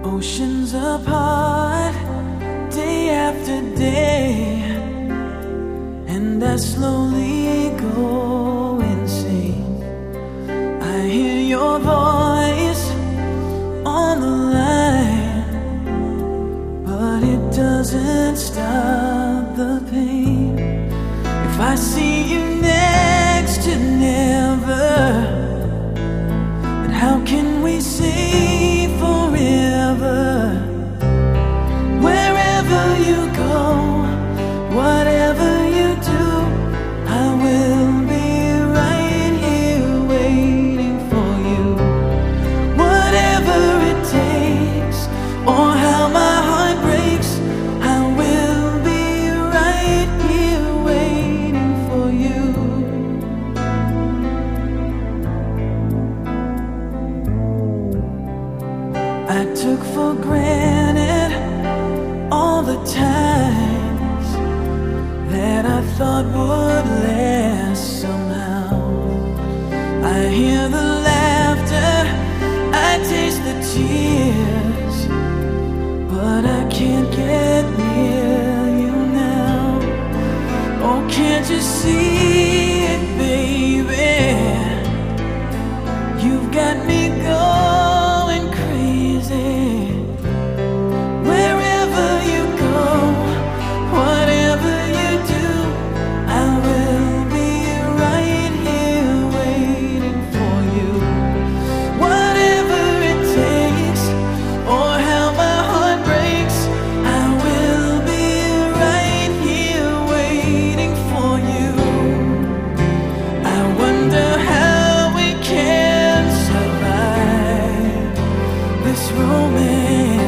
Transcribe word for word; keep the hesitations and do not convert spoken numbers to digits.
Oceans apart, day after day, and I slowly go insane. I hear your voice on the line, but it doesn't stop the pain. If I see you next to never, then how can we say forever? Wherever you go, whatever you do, I will be right here waiting for you. Whatever it takes, or how my heart breaks, I will be right here waiting for you. I took for granted all the times that I thought would last somehow. I hear the laughter, I taste the tears, but I can't get near you now. Oh, can't you see it, baby? You've got me going crazy. Wherever you go, whatever you do, I will be right here waiting for you. Whatever it takes, or how my heart breaks, I will be right here waiting for you. I wonder how we can survive this romance.